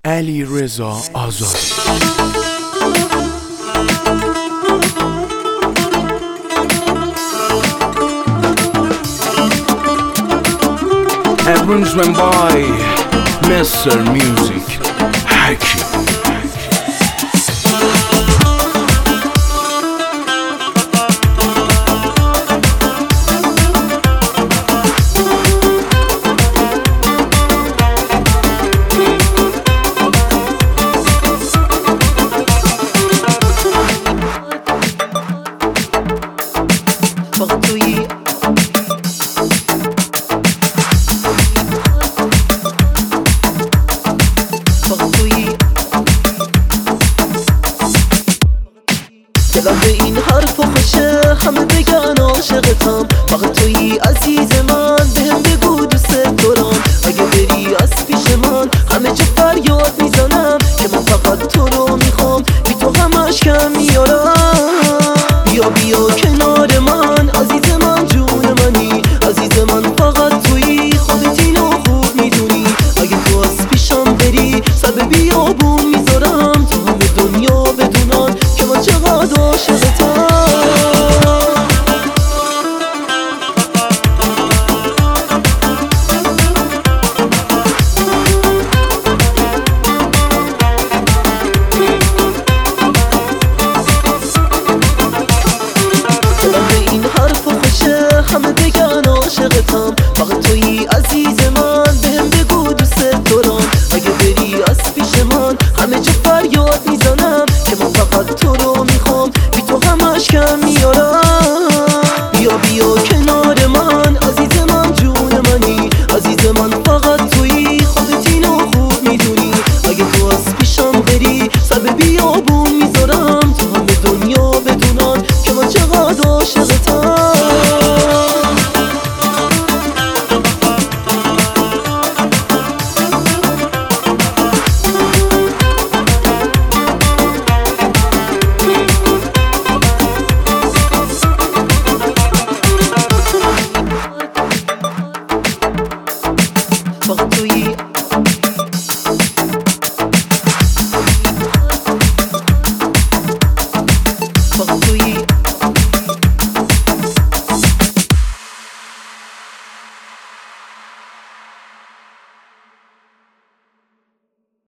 علیرضا آزادی. Arrangement by Mr. Music Hakim. دلم به این حرف خوشه همه بگن عاشقتم، فقط تویی عزیز من، بهم بگو دوست دارم. اگه بری از پیش من همه جا فریاد میزنم